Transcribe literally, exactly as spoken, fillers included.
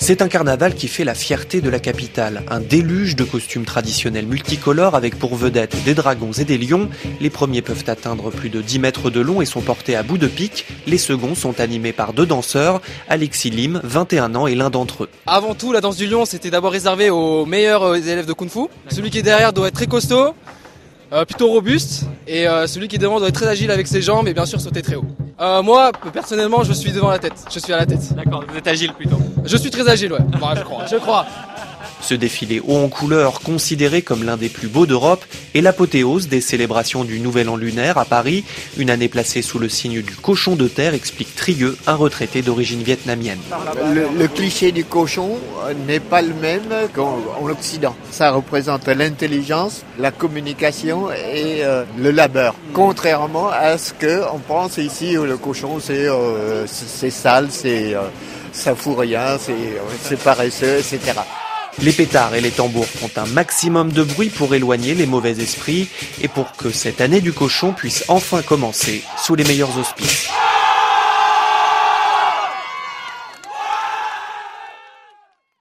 C'est un carnaval qui fait la fierté de la capitale. Un déluge de costumes traditionnels multicolores avec pour vedette des dragons et des lions. Les premiers peuvent atteindre plus de dix mètres de long et sont portés à bout de pique. Les seconds sont animés par deux danseurs, Alexis Lim, vingt et un ans, et l'un d'entre eux. Avant tout, la danse du lion, c'était d'abord réservé aux meilleurs élèves de Kung Fu. Celui qui est derrière doit être très costaud, euh, plutôt robuste, et euh, celui qui est devant doit être très agile avec ses jambes et bien sûr sauter très haut. Euh, moi, personnellement, je suis devant la tête. Je suis à la tête. D'accord, vous êtes agile plutôt. Je suis très agile, ouais. Bon, je crois. Je crois. Ce défilé haut en couleur, considéré comme l'un des plus beaux d'Europe, est l'apothéose des célébrations du Nouvel An lunaire à Paris. Une année placée sous le signe du cochon de terre, explique Trigueux, un retraité d'origine vietnamienne. Le, le cliché du cochon n'est pas le même qu'en en Occident. Ça représente l'intelligence, la communication et euh, le labeur. Contrairement à ce qu'on pense ici, le cochon c'est, euh, c'est sale, c'est, euh, ça fout rien, c'est, c'est paresseux, et cetera. Les pétards et les tambours font un maximum de bruit pour éloigner les mauvais esprits et pour que cette année du cochon puisse enfin commencer sous les meilleurs auspices.